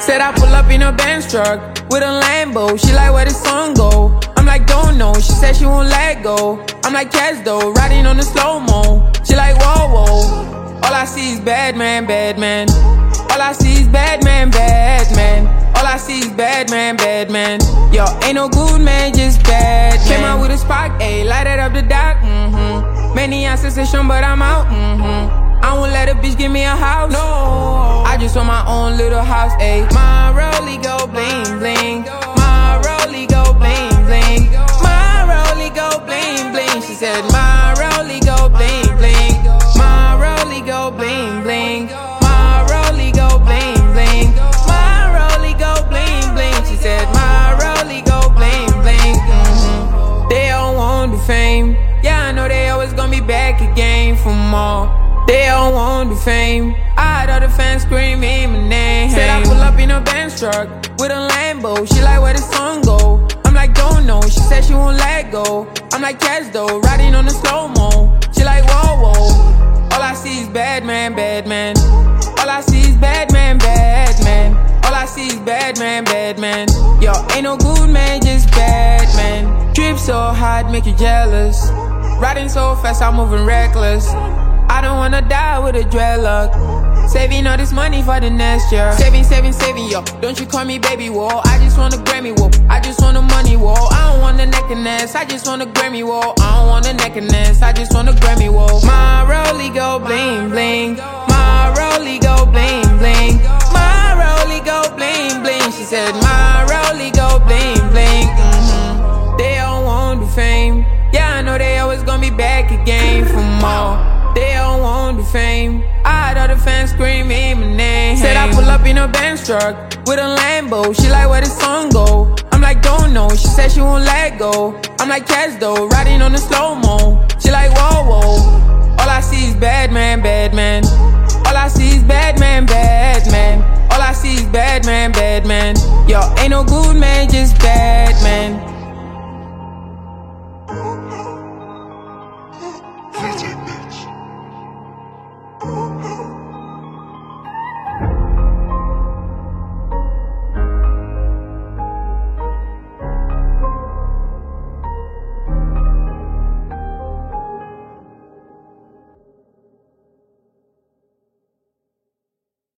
Said I pull up in a Benz truck with a Lambo. She like, where the sun go? I'm like, don't know. She said she won't let go. I'm like, yes though, riding on the slow-mo. She like, whoa, whoa. All I see is bad man, bad man. All I see is bad man, bad man. All I see is bad man, bad man. Yo, ain't no good man, just bad man. Came out with a spark, ayy, lighted up the dock, Many answers session, but I'm out, I won't let a bitch give me a house, no. I just want my own little house, ayy. My rollie go bling, bling. My rollie go bling, bling. My rollie go bling, bling. She said, my rollie go bling, bling. My rollie go bling, bling. My rollie go bling, bling. My rollie go bling, bling. She said, my rollie go bling, bling. They all want the fame. Yeah, I know they always gonna be back again for more. They all want the fame. I heard all the fans screaming my name. Said I pull up in a Benz truck with a Lambo. She like, where the sun go? I'm like, don't know. She said she won't let go. I'm like, yes though, riding on the slow-mo. She like, whoa, whoa. All I see is bad man, bad man. All I see is bad man, bad man. All I see is bad man, bad man. Yo, ain't no good man, just bad man. Drip so hot, make you jealous. Riding so fast, I'm moving reckless. I don't wanna die with a dreadlock. Saving all this money for the next year. Saving, saving, saving, yo. Don't you call me baby, whoa. I just want a Grammy, whoa. I just want a money, whoa. I don't want the neck and ass. I just want a Grammy, whoa. I don't want the neck and ass. I just want a Grammy, whoa. My rollie go bling, bling. My rollie go bling, bling. My rollie go bling, bling. She said, my rollie go bling, bling. They all want the fame. Yeah, I know they always gonna be back again for more. They all want the fame. I heard all the fans screaming my name. Said I pull up in a Benz truck with a Lambo. She like, where the sun go? I'm like, don't know. She said she won't let go. I'm like, yes though, riding on the slow-mo. She like, whoa, whoa. All I see is bad man, bad man. All I see is bad man, bad man. All I see is bad man, bad man. Yo, ain't no good man, just bad man.